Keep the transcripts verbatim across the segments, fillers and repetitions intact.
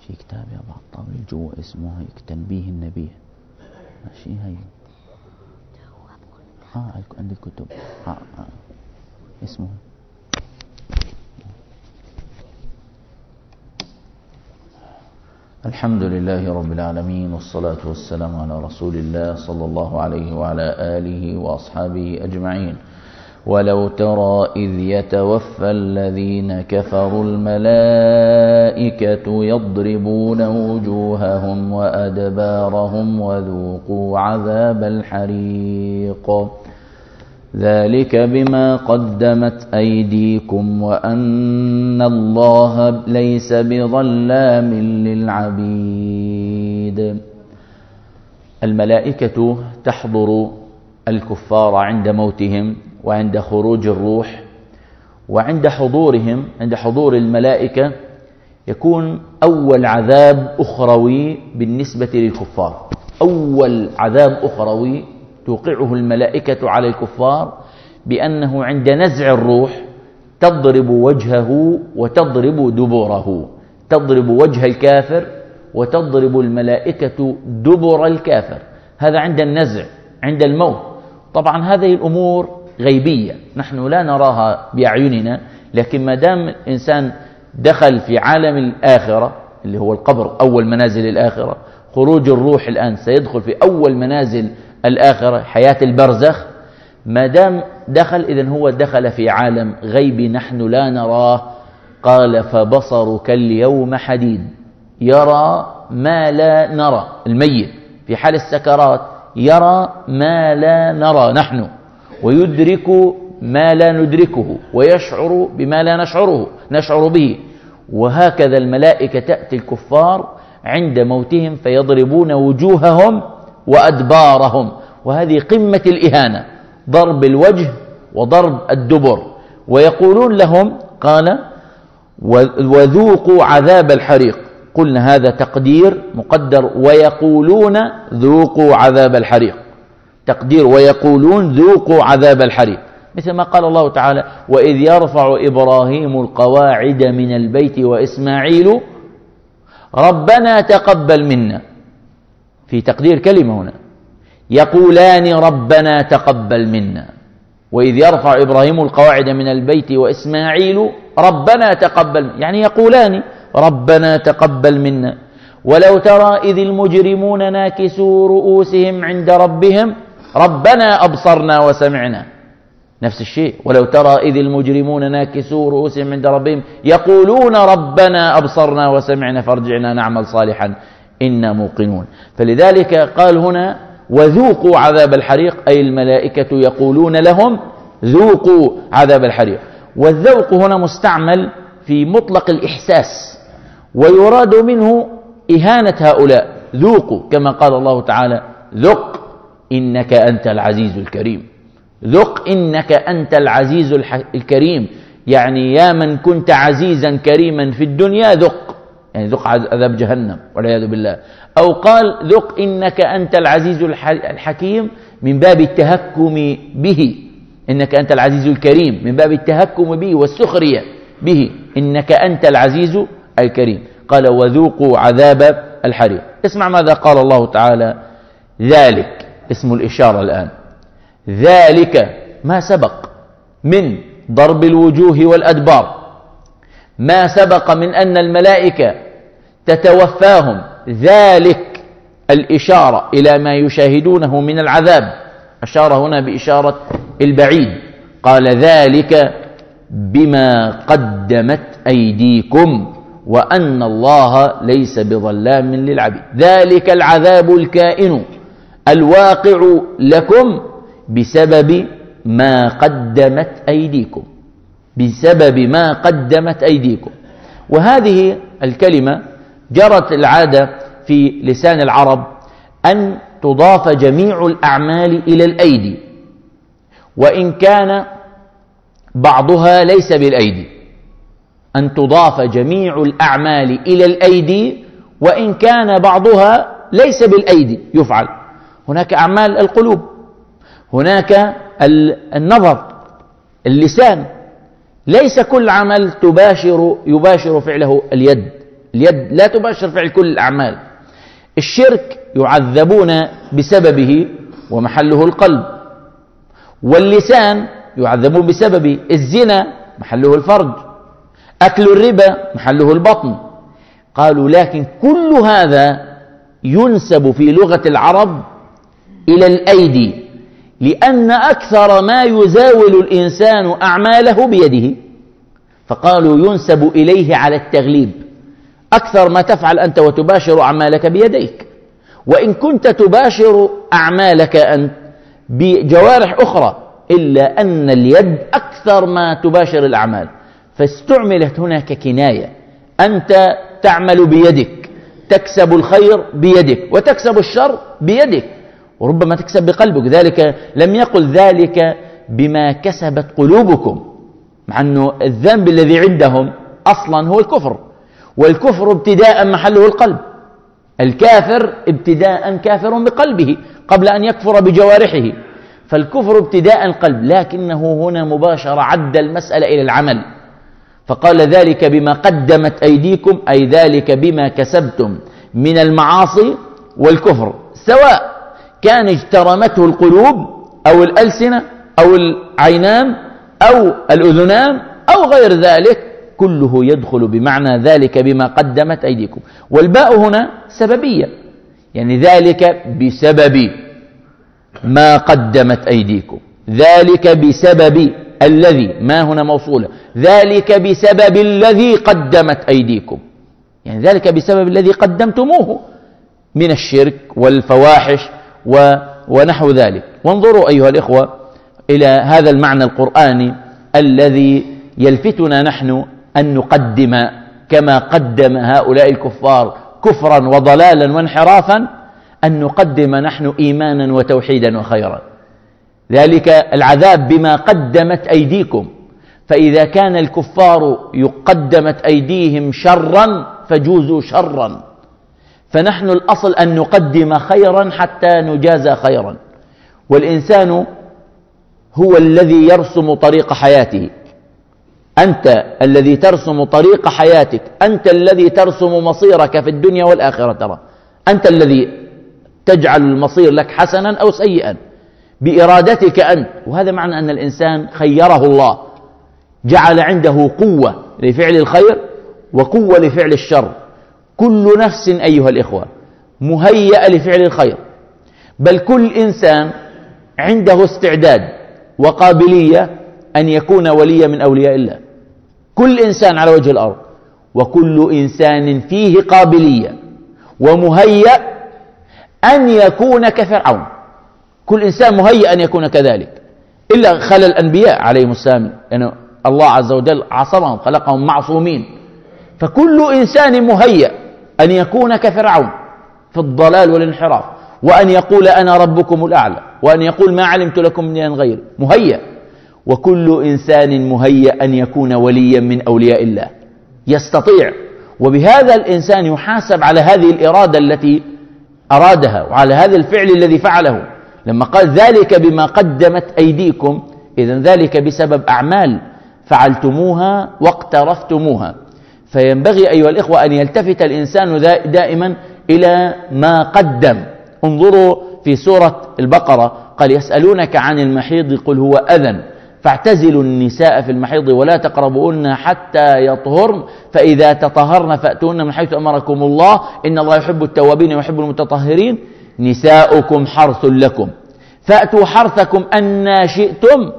في كتاب يا بعض طاولة جوا اسمه هيك تنبيه النبي، ماشي هي اه عند الكتب آه آه. اسمه الحمد لله رب العالمين، والصلاة والسلام على رسول الله صلى الله عليه وعلى آله وأصحابه أجمعين. ولو ترى إذ يتوفى الذين كفروا الملائكة يضربون وجوههم وأدبارهم وذوقوا عذاب الحريق ذلك بما قدمت أيديكم وأن الله ليس بظلام للعبيد. الملائكة تحضر الكفار عند موتهم وعند خروج الروح، وعند حضورهم عند حضور الملائكة يكون أول عذاب أخروي بالنسبة للكفار، أول عذاب أخروي توقعه الملائكة على الكفار بأنه عند نزع الروح تضرب وجهه وتضرب دبره، تضرب وجه الكافر وتضرب الملائكة دبر الكافر. هذا عند النزع عند الموت. طبعا هذه الأمور غيبية نحن لا نراها بأعيننا، لكن ما دام الإنسان دخل في عالم الآخرة اللي هو القبر أول منازل الآخرة، خروج الروح الآن سيدخل في أول منازل الآخرة حياة البرزخ، ما دام دخل إذن هو دخل في عالم غيبي نحن لا نراه. قال فبصرك اليوم حديد، يرى ما لا نرى. الميت في حال السكرات يرى ما لا نرى نحن، ويدرك ما لا ندركه، ويشعر بما لا نشعره نشعر به. وهكذا الملائكة تأتي الكفار عند موتهم فيضربون وجوههم وأدبارهم، وهذه قمة الإهانة، ضرب الوجه وضرب الدبر. ويقولون لهم قال وذوقوا عذاب الحريق، قلنا هذا تقدير مقدر، ويقولون ذوقوا عذاب الحريق، تقدير ويقولون ذوقوا عذاب الحريق، مثل ما قال الله تعالى وإذ يرفع إبراهيم القواعد من البيت وإسماعيل ربنا تقبل منا، في تقدير كلمة هنا، يقولان ربنا تقبل منا. وإذ يرفع إبراهيم القواعد من البيت وإسماعيل ربنا تقبل، يعني يقولان ربنا تقبل منا. ولو ترى إذ المجرمون ناكسوا رؤوسهم عند ربهم ربنا أبصرنا وسمعنا، نفس الشيء. ولو ترى إذ المجرمون ناكسوا رؤوسهم عند ربهم يقولون ربنا أبصرنا وسمعنا فارجعنا نعمل صالحا إنا موقنون. فلذلك قال هنا وذوقوا عذاب الحريق، أي الملائكة يقولون لهم ذوقوا عذاب الحريق. والذوق هنا مستعمل في مطلق الإحساس، ويراد منه إهانة هؤلاء. ذوقوا كما قال الله تعالى ذق إنك أنت العزيز الكريم، ذق إنك أنت العزيز الكريم، يعني يا من كنت عزيزا كريما في الدنيا ذق، يعني ذق عذاب جهنم والعياذ بالله. أو قال ذق إنك أنت العزيز الحكيم من باب التهكم به، إنك أنت العزيز الكريم من باب التهكم به والسخرية به، إنك أنت العزيز الكريم. قال وذوقوا عذاب الحريق. اسمع ماذا قال الله تعالى ذلك اسم الإشارة الآن، ذلك ما سبق من ضرب الوجوه والأدبار، ما سبق من أن الملائكة تتوفاهم، ذلك الإشارة إلى ما يشاهدونه من العذاب، أشار هنا بإشارة البعيد. قال ذلك بما قدمت أيديكم وأن الله ليس بظلام للعبيد. ذلك العذاب الكائن الواقع لكم بسبب ما قدمت أيديكم، بسبب ما قدمت أيديكم. وهذه الكلمة جرت العادة في لسان العرب أن تضاف جميع الأعمال إلى الأيدي، وإن كان بعضها ليس بالأيدي، أن تضاف جميع الأعمال إلى الأيدي وإن كان بعضها ليس بالأيدي يفعل. هناك أعمال القلوب، هناك النظر، اللسان، ليس كل عمل تباشر يباشر فعله اليد، اليد لا تباشر فعل كل الأعمال. الشرك يعذبون بسببه ومحله القلب، واللسان يعذبون بسببه. الزنا محله الفرج، أكل الربا محله البطن. قالوا لكن كل هذا ينسب في لغة العرب إلى الأيدي، لأن أكثر ما يزاول الإنسان أعماله بيده، فقالوا ينسب إليه على التغليب. أكثر ما تفعل أنت وتباشر أعمالك بيديك، وإن كنت تباشر أعمالك أنت بجوارح أخرى، إلا أن اليد أكثر ما تباشر الأعمال، فاستعملت هنا ككناية. أنت تعمل بيدك، تكسب الخير بيدك وتكسب الشر بيدك، وربما تكسب بقلبك. ذلك لم يقل ذلك بما كسبت قلوبكم، مع أنه الذنب الذي عندهم أصلا هو الكفر، والكفر ابتداء محله القلب. الكافر ابتداء كافر بقلبه قبل أن يكفر بجوارحه، فالكفر ابتداء القلب، لكنه هنا مباشرة عد المسألة إلى العمل، فقال ذلك بما قدمت أيديكم، أي ذلك بما كسبتم من المعاصي والكفر، سواء كان اجترمته القلوب أو الألسنة أو العينان أو الأذنان أو غير ذلك، كله يدخل بمعنى ذلك بما قدمت أيديكم. والباء هنا سببية، يعني ذلك بسبب ما قدمت أيديكم، ذلك بسبب الذي، ما هنا موصولة، ذلك بسبب الذي قدمت أيديكم، يعني ذلك بسبب الذي قدمتموه من الشرك والفواحش و ونحو ذلك. وانظروا أيها الإخوة إلى هذا المعنى القرآني الذي يلفتنا نحن أن نقدم كما قدم هؤلاء الكفار كفرا وضلالا وانحرافا، أن نقدم نحن إيمانا وتوحيدا وخيرا. ذلك العذاب بما قدمت أيديكم، فإذا كان الكفار يقدمت أيديهم شرا فجوزوا شرا، فنحن الأصل أن نقدم خيرا حتى نجازى خيرا. والإنسان هو الذي يرسم طريق حياته، أنت الذي ترسم طريق حياتك، أنت الذي ترسم مصيرك في الدنيا والآخرة. ترى أنت الذي تجعل المصير لك حسنا أو سيئا بإرادتك أنت. وهذا معنى أن الإنسان خيره الله، جعل عنده قوة لفعل الخير وقوة لفعل الشر. كل نفس أيها الإخوة مهيئة لفعل الخير، بل كل إنسان عنده استعداد وقابلية أن يكون وليا من أولياء الله، كل إنسان على وجه الأرض، وكل إنسان فيه قابلية ومهيئ أن يكون كفرعون. كل إنسان مهيئ أن يكون كذلك، إلا خلى الأنبياء عليهم السلام، يعني الله عز وجل عصمهم، خلقهم معصومين. فكل إنسان مهيئ أن يكون كفرعون في الضلال والانحراف، وأن يقول أنا ربكم الأعلى، وأن يقول ما علمت لكم من إله غيري، مهيئ. وكل إنسان مهيئ أن يكون وليا من أولياء الله، يستطيع. وبهذا الإنسان يحاسب على هذه الإرادة التي أرادها، وعلى هذا الفعل الذي فعله. لما قال ذلك بما قدمت أيديكم، إذن ذلك بسبب أعمال فعلتموها واقترفتموها. فينبغي أيها الإخوة أن يلتفت الإنسان دائما إلى ما قدم. انظروا في سورة البقرة، قال يسألونك عن المحيض قل هو أذى فاعتزلوا النساء في المحيض ولا تقربوهن حتى يطهرن فإذا تطهرن فأتوهن من حيث أمركم الله إن الله يحب التوابين ويحب المتطهرين. نساؤكم حرث لكم فأتوا حرثكم أنى شئتم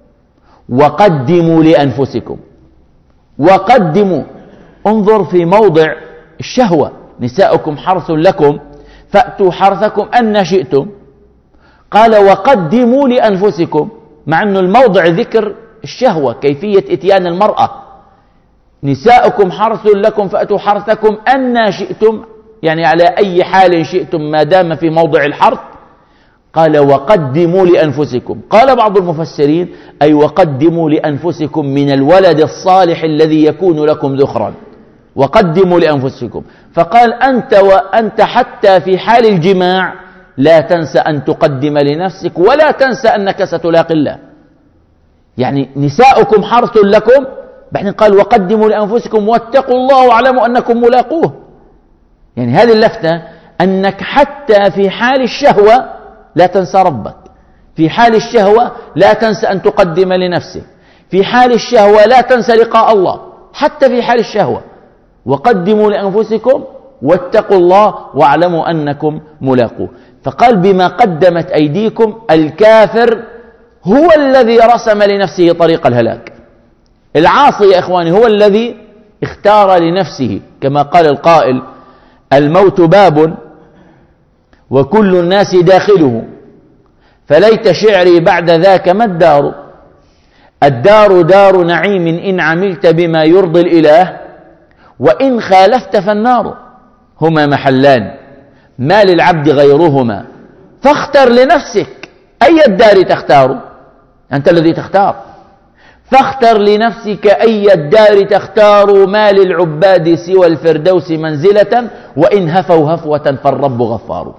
وقدموا لأنفسكم. وقدموا، انظر في موضع الشهوة، نساؤكم حرث لكم فأتوا حرثكم أنى شئتم، قال وقدموا لأنفسكم، مع أن الموضع ذكر الشهوة، كيفية إتيان المرأة. نساؤكم حرث لكم فأتوا حرثكم أنى شئتم، يعني على أي حال شئتم ما دام في موضع الحرث. قال وقدموا لأنفسكم، قال بعض المفسرين أي وقدموا لأنفسكم من الولد الصالح الذي يكون لكم ذخرا، وقدموا لأنفسكم. فقال أنت وأنت حتى في حال الجماع لا تنسى أن تقدم لنفسك ولا تنسى أنك ستلاقي الله. يعني نساؤكم حرث لكم بعدين قال وقدموا لأنفسكم واتقوا الله واعلموا أنكم ملاقوه. يعني هذه اللفتة أنك حتى في حال الشهوة لا تنسى ربك، في حال الشهوة لا تنسى أن تقدم لنفسك، في حال الشهوة لا تنسى لقاء الله، حتى في حال الشهوة. وقدموا لأنفسكم واتقوا الله واعلموا أنكم ملاقوه. فقال بما قدمت أيديكم. الكافر هو الذي رسم لنفسه طريق الهلاك. العاصي يا إخواني هو الذي اختار لنفسه، كما قال القائل الموت باب وكل الناس داخله، فليت شعري بعد ذاك ما الدار، الدار دار نعيم إن عملت بما يرضي الإله، وإن خالفت فالنار. هما محلان ما للعبد غيرهما، فاختر لنفسك أي الدار تختار، أنت الذي تختار. فاختر لنفسك أي الدار تختار، ما للعباد سوى الفردوس منزلة، وإن هفوا هفوة فالرب غفار.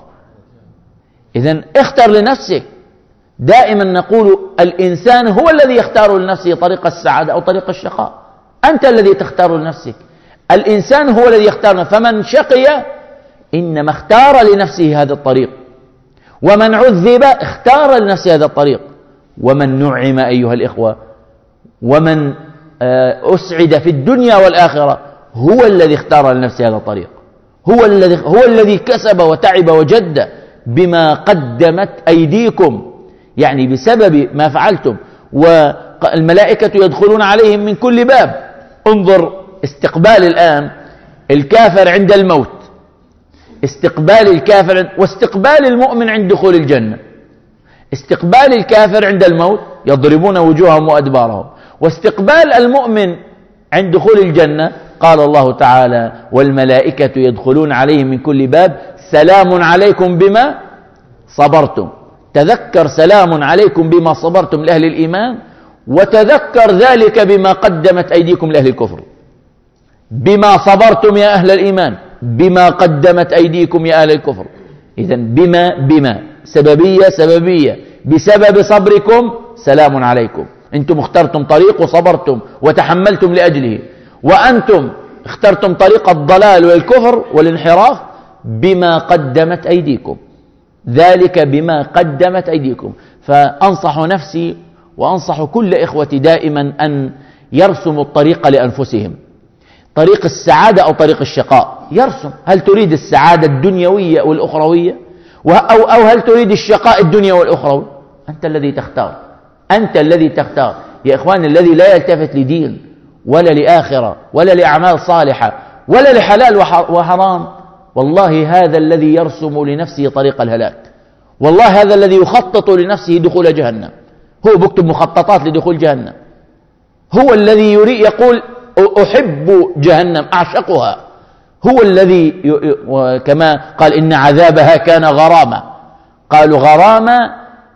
إذن اختر لنفسك. دائما نقول الإنسان هو الذي يختار لنفسه طريق السعادة أو طريق الشقاء، أنت الذي تختار لنفسك. الإنسان هو الذي يختار، فمن شقي إنما اختار لنفسه هذا الطريق، ومن عذب اختار لنفسه هذا الطريق، ومن نعم أيها الإخوة ومن أسعد في الدنيا والآخرة هو الذي اختار لنفسه هذا الطريق، هو الذي هو الذي كسب وتعب وجد بما قدمت أيديكم، يعني بسبب ما فعلتم. والملائكة يدخلون عليهم من كل باب. انظر استقبال الآن الكافر عند الموت، استقبال الكافر واستقبال المؤمن عند دخول الجنة. استقبال الكافر عند الموت يضربون وجوههم وأدبارهم، واستقبال المؤمن عند دخول الجنة قال الله تعالى والملائكة يدخلون عليهم من كل باب سلام عليكم بما صبرتم. تذكر سلام عليكم بما صبرتم لأهل الإيمان، وتذكر ذلك بما قدمت أيديكم لأهل الكفر. بما صبرتم يا أهل الإيمان، بما قدمت أيديكم يا أهل الكفر. إذن بما بما سببية سببية، بسبب صبركم سلام عليكم. أنتم اخترتم طريق وصبرتم وتحملتم لأجله، وأنتم اخترتم طريق الضلال والكفر والانحراف بما قدمت أيديكم، ذلك بما قدمت أيديكم. فأنصح نفسي وأنصح كل إخوتي دائما أن يرسموا الطريق لأنفسهم، طريق السعادة أو طريق الشقاء. يرسم، هل تريد السعادة الدنيوية والأخروية، أو, أو هل تريد الشقاء الدنيا والأخروي؟ أنت الذي تختار، أنت الذي تختار يا إخوان. الذي لا يلتفت لدين ولا لآخرة ولا لأعمال صالحة ولا لحلال وحرام، والله هذا الذي يرسم لنفسه طريق الهلاك، والله هذا الذي يخطط لنفسه دخول جهنم. هو بكتب مخططات لدخول جهنم، هو الذي يريد يقول أحب جهنم أعشقها، هو الذي كما قال إن عذابها كان غراما. قالوا غراما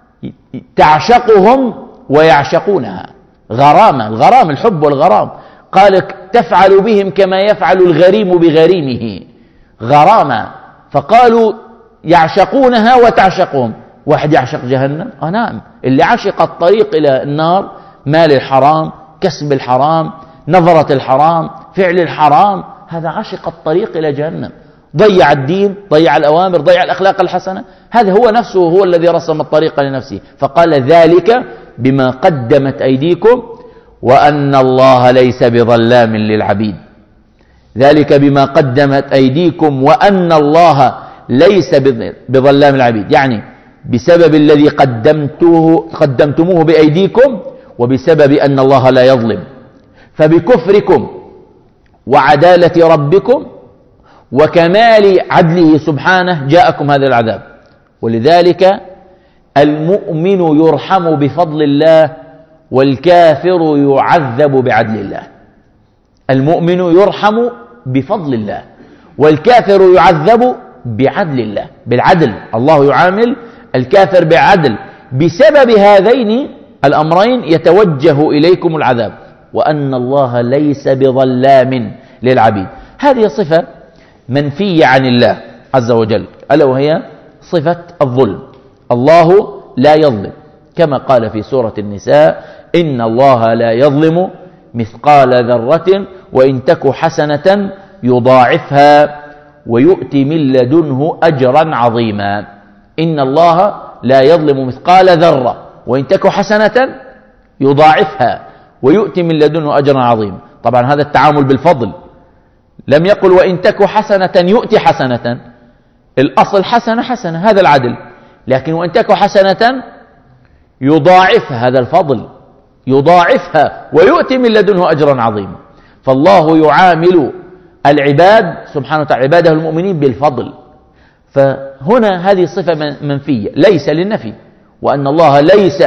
تعشقهم ويعشقونها، غراما، الغرام الحب والغرام. قال تفعل بهم كما يفعل الغريم بغريمه، غراما. فقالوا يعشقونها وتعشقهم. واحد يعشق جهنم؟ آه نعم، اللي عشق الطريق إلى النار، مال الحرام، كسب الحرام، نظرة الحرام، فعل الحرام، هذا عشق الطريق إلى جهنم، ضيع الدين، ضيع الأوامر، ضيع الأخلاق الحسنة. هذا هو نفسه هو الذي رسم الطريق لنفسه. فقال ذلك بما قدمت أيديكم وأن الله ليس بظلام للعبيد. ذلك بما قدمت أيديكم وأن الله ليس بظلام للعبيد، يعني بسبب الذي قدمتوه قدمتموه بأيديكم، وبسبب أن الله لا يظلم. فبكفركم وعدالة ربكم وكمال عدله سبحانه جاءكم هذا العذاب. ولذلك المؤمن يرحم بفضل الله والكافر يعذب بعدل الله. المؤمن يرحم بفضل الله والكافر يعذب بعدل الله، بالعدل، الله يعامل الكافر بعدل. بسبب هذين الأمرين يتوجه إليكم العذاب، وأن الله ليس بظلام للعبيد. هذه صفة منفية عن الله عز وجل، ألا وهي صفة الظلم. الله لا يظلم، كما قال في سورة النساء إن الله لا يظلم مثقال ذرة وإن تك حسنة يضاعفها ويؤتي من لدنه أجرا عظيما. إن الله لا يظلم مثقال ذرة وإن تك حسنة يضاعفها ويؤتي من لدنه أجرا عظيما. طبعا هذا التعامل بالفضل، لم يقل وإن تك حسنة يؤتي حسنة، الأصل حسنة حسنة هذا العدل، لكن وإن تك حسنة يضاعفها هذا الفضل، يضاعفها ويؤتي من لدنه أجرا عظيما. فالله يعامل العباد سبحانه وتعالى عباده المؤمنين بالفضل. فهنا هذه صفة منفية ليس للنفي، وأن الله ليس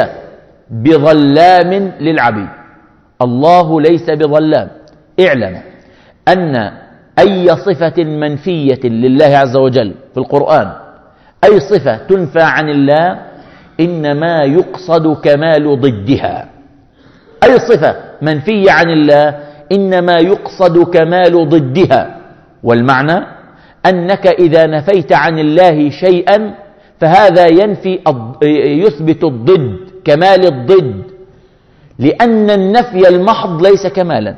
بظلام للعبيد. الله ليس بظلام. اعلم أن أي صفة منفية لله عز وجل في القرآن، أي صفة تنفى عن الله، إنما يقصد كمال ضدها. أي صفة منفية عن الله إنما يقصد كمال ضدها. والمعنى أنك إذا نفيت عن الله شيئا فهذا ينفي يثبت الضد، كمال الضد، لأن النفي المحض ليس كمالا.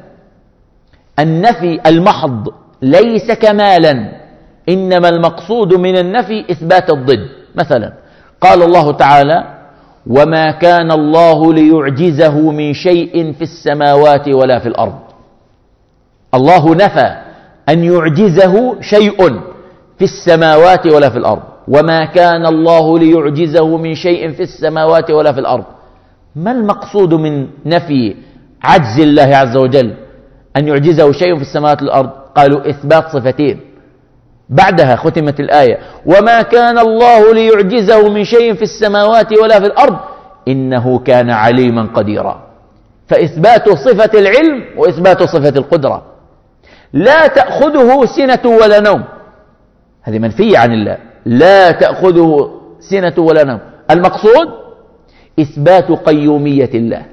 النفي المحض ليس كمالا، إنما المقصود من النفي إثبات الضد. مثلا قال الله تعالى: وما كان الله ليعجزه من شيء في السماوات ولا في الأرض. الله نفى أن يعجزه شيء في السماوات ولا في الأرض. وما كان الله ليعجزه من شيء في السماوات ولا في الأرض. ما المقصود من نفي عجز الله عز وجل أن يعجزه شيء في السماوات والأرض؟ قالوا إثبات صفتين، بعدها ختمت الآية: وما كان الله ليعجزه من شيء في السماوات ولا في الأرض إنه كان عليما قديرا. فإثبات صفة العلم وإثبات صفة القدرة. لا تأخذه سنة ولا نوم، هذه منفية عن الله، لا تأخذه سنة ولا نوم. المقصود إثبات قيومية الله.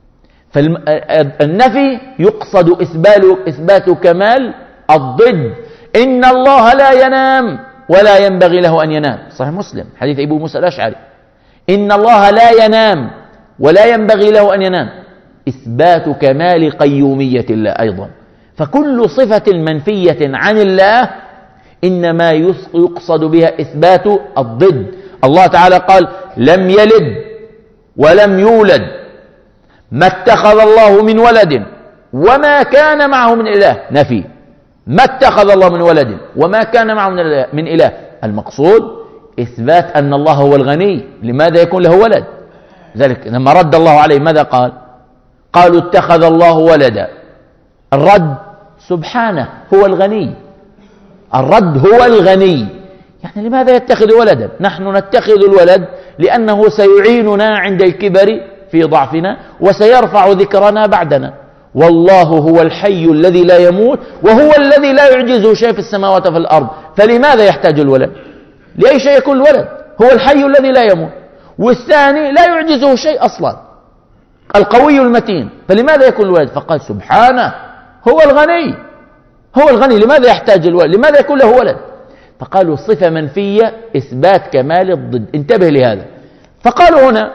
فالنفي يقصد إثبات كمال الضد. إن الله لا ينام ولا ينبغي له أن ينام، صحيح مسلم حديث أبو موسى الأشعري: إن الله لا ينام ولا ينبغي له أن ينام، إثبات كمال قيومية الله أيضا. فكل صفة منفية عن الله إنما يقصد بها إثبات الضد. الله تعالى قال: لم يلد ولم يولد، ما اتخذ الله من ولد وما كان معه من إله. نفي، ما اتخذ الله من ولد وما كان معه من إله. المقصود إثبات أن الله هو الغني، لماذا يكون له ولد؟ ذلك لما رد الله عليه ماذا قال؟ قالوا اتخذ الله ولدا. الرد: سبحانه هو الغني. الرد هو الغني. يعني لماذا يتخذ ولدا؟ نحن نتخذ الولد لأنه سيعيننا عند الكبر في ضعفنا وسيرفع ذكرنا بعدنا. والله هو الحي الذي لا يموت وهو الذي لا يعجزه شيء في السماوات وفي الأرض. فلماذا يحتاج الولد؟ لأي شيء يكون الولد؟ هو الحي الذي لا يموت، والثاني لا يعجزه شيء أصلا، القوي المتين، فلماذا يكون الولد؟ فقال: سبحانه هو الغني، هو الغني، لماذا يحتاج الولد؟ لماذا يكون له ولد؟ فقالوا صفة منفية إثبات كمال الضد. انتبه لهذا. فقالوا هنا: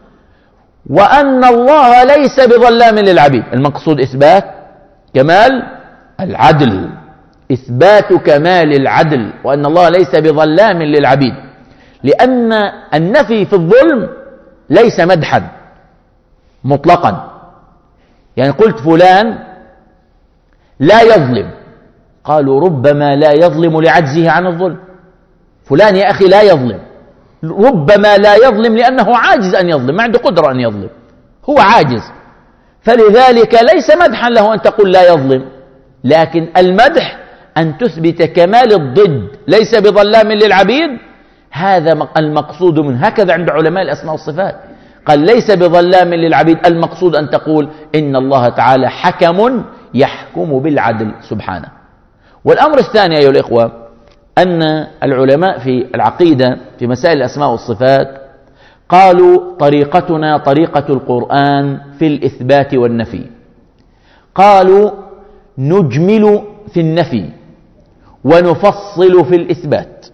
وأن الله ليس بظلام للعبيد. المقصود إثبات كمال العدل، إثبات كمال العدل، وأن الله ليس بظلام للعبيد. لأن النفي في الظلم ليس مدحا مطلقا. يعني قلت فلان لا يظلم، قالوا ربما لا يظلم لعجزه عن الظلم. فلان يا أخي لا يظلم، ربما لا يظلم لأنه عاجز أن يظلم، ما عنده قدرة أن يظلم، هو عاجز، فلذلك ليس مدحا له أن تقول لا يظلم. لكن المدح أن تثبت كمال الضد، ليس بظلام للعبيد، هذا المقصود منه. هكذا عند علماء الأسماء والصفات، قال ليس بظلام للعبيد، المقصود أن تقول إن الله تعالى حكم يحكم بالعدل سبحانه. والأمر الثاني أيها الإخوة، أن العلماء في العقيدة في مسائل الأسماء والصفات قالوا طريقتنا طريقة القرآن في الإثبات والنفي. قالوا نجمل في النفي ونفصل في الإثبات،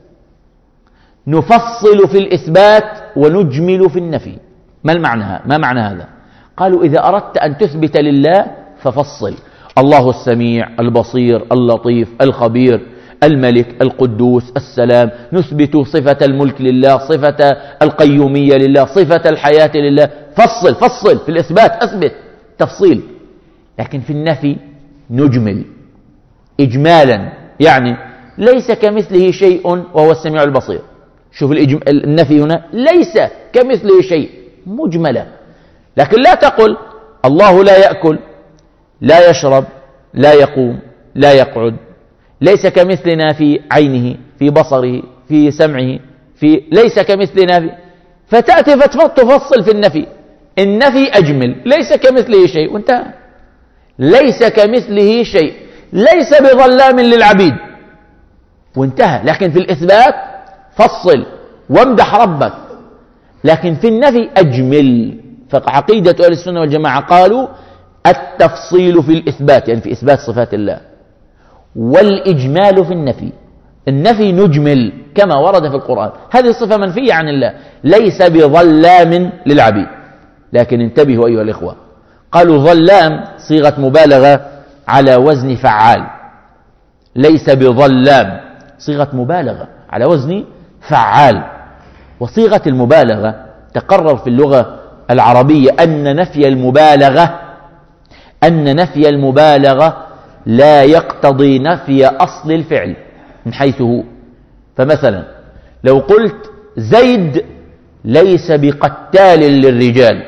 نفصل في الإثبات ونجمل في النفي. ما المعنى؟ ما معنى هذا؟ قالوا إذا أردت أن تثبت لله ففصل. الله السميع البصير اللطيف الخبير الملك القدوس السلام. نثبت صفة الملك لله، صفة القيومية لله، صفة الحياة لله. فصل فصل في الإثبات، أثبت تفصيل. لكن في النفي نجمل إجمالا، يعني ليس كمثله شيء وهو السميع البصير. شوف النفي هنا، ليس كمثله شيء مجملة. لكن لا تقل الله لا يأكل لا يشرب لا يقوم لا يقعد، ليس كمثلنا في عينه في بصره في سمعه في ليس كمثلنا في، فتأتي فتفصل في النفي. النفي أجمل، ليس كمثله شيء وانتهى. ليس كمثله شيء، ليس بظلام للعبيد وانتهى. لكن في الإثبات فصل وامدح ربك. لكن في النفي أجمل. فعقيدة أهل السنة والجماعة قالوا التفصيل في الإثبات، يعني في إثبات صفات الله، والإجمال في النفي. النفي نجمل كما ورد في القرآن. هذه صفة منفية عن الله، ليس بظلام للعبيد. لكن انتبهوا أيها الإخوة، قالوا ظلام صيغة مبالغة على وزن فعال، ليس بظلام صيغة مبالغة على وزن فعال. وصيغة المبالغة تقرر في اللغة العربية أن نفي المبالغة أن نفي المبالغة لا يقتضي نفي أصل الفعل من حيث هو. فمثلا لو قلت زيد ليس بقتال للرجال،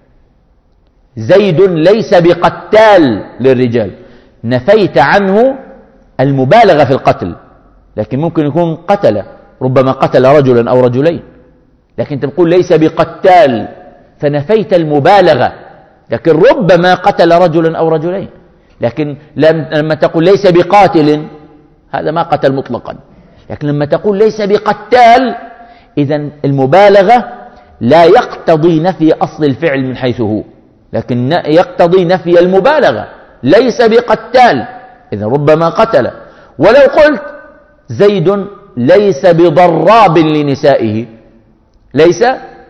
زيد ليس بقتال للرجال، نفيت عنه المبالغة في القتل. لكن ممكن يكون قتل، ربما قتل رجلا أو رجلين، لكن تقول ليس بقتال فنفيت المبالغة. لكن ربما قتل رجلا أو رجلين. لكن لما تقول ليس بقاتل، هذا ما قتل مطلقا. لكن لما تقول ليس بقتال، إذن المبالغة لا يقتضي نفي أصل الفعل من حيث هو، لكن يقتضي نفي المبالغة. ليس بقتال، إذن ربما قتل. ولو قلت زيد ليس بضراب لنسائه، ليس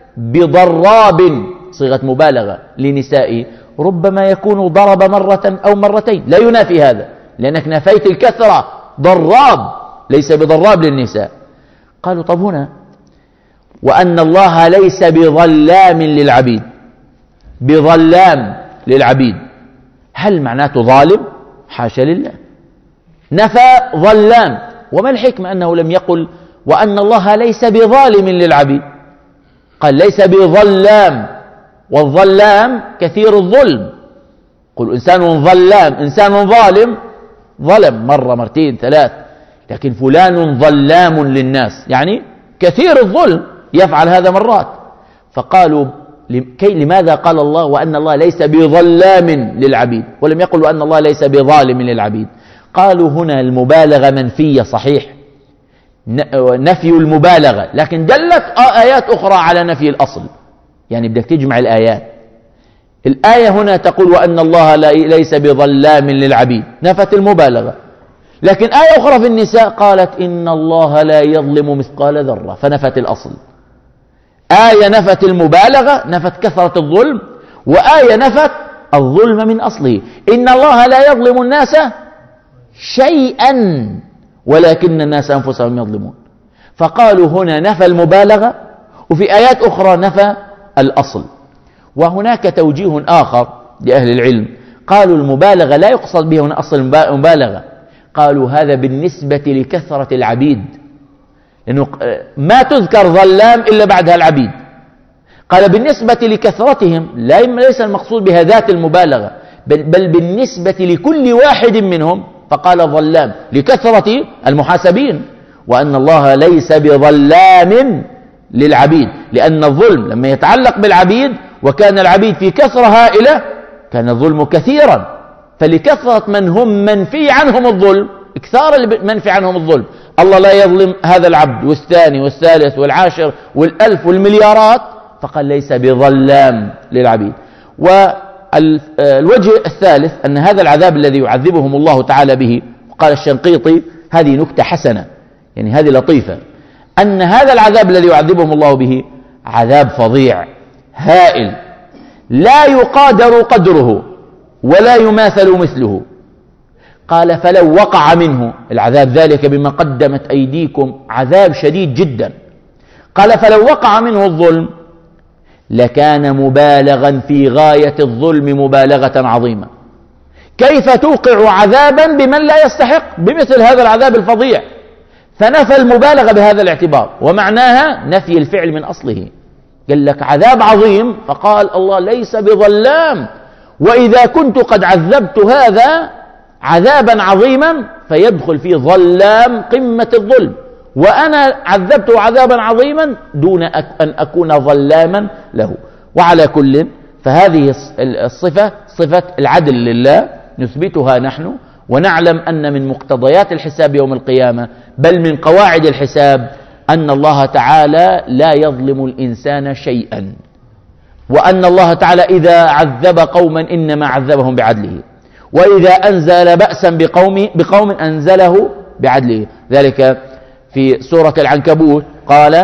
بضراب صيغة مبالغة لنسائه، ربما يكون ضرب مرة أو مرتين، لا ينافي هذا، لأنك نفيت الكثرة. ضراب ليس بضراب للنساء. قالوا طب هنا وأن الله ليس بظلام للعبيد، بظلام للعبيد، هل معناته ظالم؟ حاشا لله، نفى ظلام. وما الحكمة أنه لم يقل وأن الله ليس بظالم للعبيد؟ قال ليس بظلام، والظلام كثير الظلم. قل إنسان ظلام، إنسان ظالم ظلم مرة مرتين ثلاث، لكن فلان ظلام للناس يعني كثير الظلم، يفعل هذا مرات. فقالوا كي لماذا قال الله وأن الله ليس بظلام للعبيد ولم يقل وأن الله ليس بظالم للعبيد؟ قالوا هنا المبالغة منفية صحيح، نفي المبالغة، لكن دلت آيات أخرى على نفي الأصل. يعني بدك تجمع الآيات. الآية هنا تقول وأن الله ليس بظلام للعبيد، نفت المبالغة. لكن آية أخرى في النساء قالت إن الله لا يظلم مثقال ذرة، فنفت الأصل. آية نفت المبالغة، نفت كثرة الظلم، وآية نفت الظلم من أصله. إن الله لا يظلم الناس شيئا ولكن الناس أنفسهم يظلمون. فقالوا هنا نفى المبالغة، وفي آيات أخرى نفى الأصل. وهناك توجيه آخر لأهل العلم، قالوا المبالغة لا يقصد به هنا أصل المبالغة، قالوا هذا بالنسبة لكثرة العبيد، لأنه ما تذكر ظلام إلا بعدها العبيد. قال بالنسبة لكثرتهم ليس المقصود بها ذات المبالغة، بل, بل بالنسبة لكل واحد منهم، فقال ظلام لكثرة المحاسبين، وأن الله ليس بظلام للعبيد، لأن الظلم لما يتعلق بالعبيد وكان العبيد في كثرة هائلة كان الظلم كثيرا. فلكثرة من هم منفي عنهم الظلم، اكثار المنفي عنهم الظلم، الله لا يظلم هذا العبد والثاني والثالث والعاشر والألف والمليارات، فقال ليس بظلام للعبيد. والوجه الثالث أن هذا العذاب الذي يعذبهم الله تعالى به، وقال الشنقيطي هذه نكتة حسنة، يعني هذه لطيفة، أن هذا العذاب الذي يعذبهم الله به عذاب فظيع هائل لا يقادر قدره ولا يماثل مثله. قال فلو وقع منه العذاب ذلك بما قدمت أيديكم عذاب شديد جدا. قال فلو وقع منه الظلم لكان مبالغا في غاية الظلم مبالغة عظيمة. كيف توقع عذابا بمن لا يستحق بمثل هذا العذاب الفظيع؟ فنفى المبالغة بهذا الاعتبار، ومعناها نفي الفعل من أصله. قال لك عذاب عظيم، فقال الله ليس بظلام، وإذا كنت قد عذبت هذا عذابا عظيما فيدخل في ظلام قمة الظلم، وأنا عذبته عذابا عظيما دون أن أكون ظلاما له. وعلى كل فهذه الصفة صفة العدل لله نثبتها نحن، ونعلم أن من مقتضيات الحساب يوم القيامة بل من قواعد الحساب أن الله تعالى لا يظلم الإنسان شيئا، وأن الله تعالى إذا عذب قوما إنما عذبهم بعدله، وإذا أنزل بأسا بقوم, بقوم أنزله بعدله. ذلك في سورة العنكبوت قال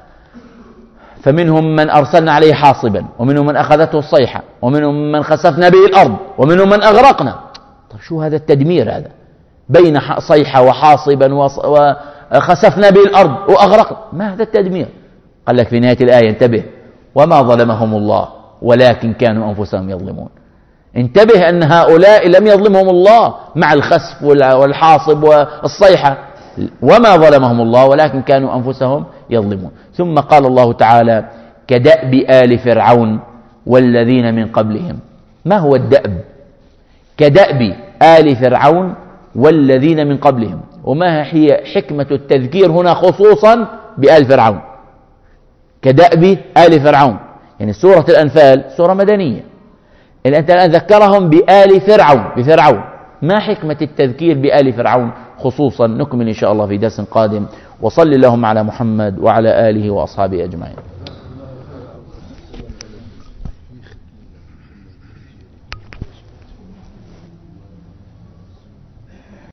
فمنهم من أرسلنا عليه حاصبا ومنهم من أخذته الصيحة ومنهم من خسفنا به الأرض ومنهم من أغرقنا. طيب شو هذا التدمير هذا بين صيحة وحاصبا وخسفنا به الأرض وأغرقنا؟ ما هذا التدمير؟ قال لك في نهاية الآية انتبه وما ظلمهم الله ولكن كانوا أنفسهم يظلمون. انتبه أن هؤلاء لم يظلمهم الله مع الخسف والحاصب والصيحة، وما ظلمهم الله ولكن كانوا أنفسهم يظلمون. ثم قال الله تعالى كدأب آل فرعون والذين من قبلهم. ما هو الدأب؟ كدأب آل فرعون والذين من قبلهم. وما هي حكمة التذكير هنا خصوصا بآل فرعون؟ كدأب آل فرعون، يعني سورة الأنفال سورة مدنية، أنت الآن ذكرهم بآل فرعون بفرعون. ما حكمة التذكير بآل فرعون خصوصا؟ نكمل إن شاء الله في درس قادم. وصل اللهم على محمد وعلى آله وأصحابه أجمعين.